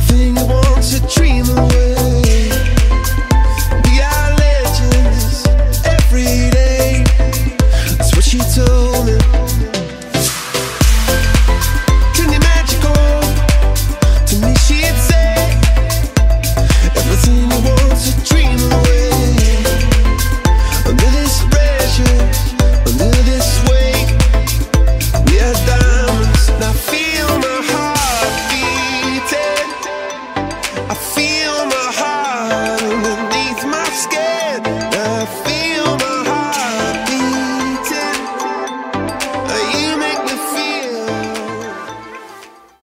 Everything you want to dream away. We are legends every day. That's what she told me. Turn your magic on. To me she'd say, everything you want to dream away. Under this pressure, under this weight, we are diamonds. And I feel my heart beating. I feel my